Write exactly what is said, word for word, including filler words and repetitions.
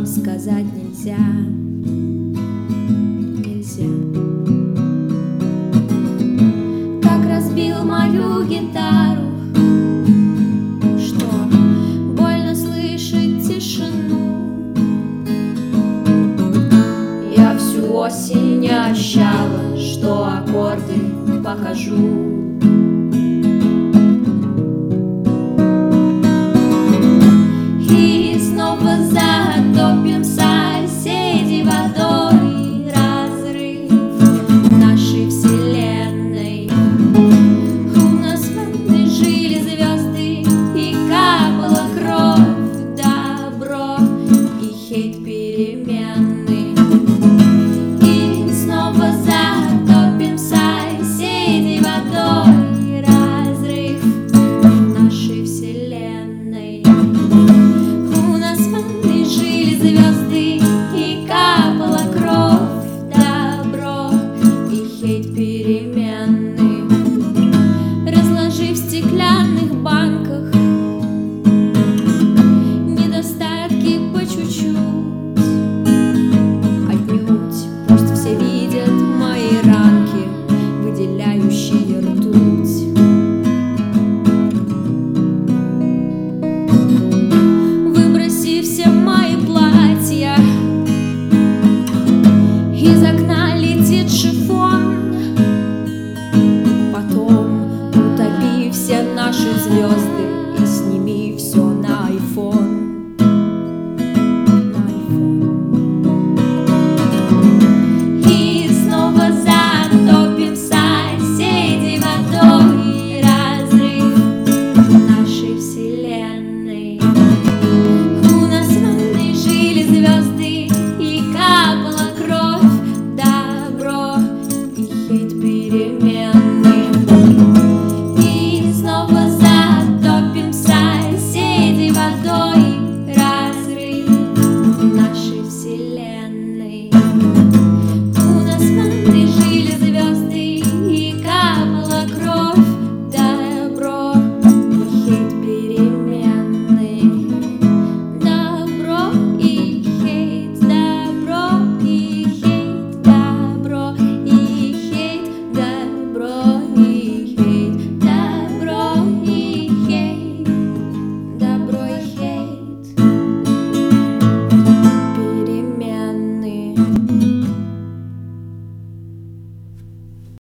вам сказать нельзя. Нельзя. Как разбил мою гитару, что больно слышать тишину. Я всю осень не ощущала, что аккорды покажу. Затопим соседей водой, разрыв нашей вселенной. У нас в ванной жили звезды, и капала кровь, добро и хейт перемен.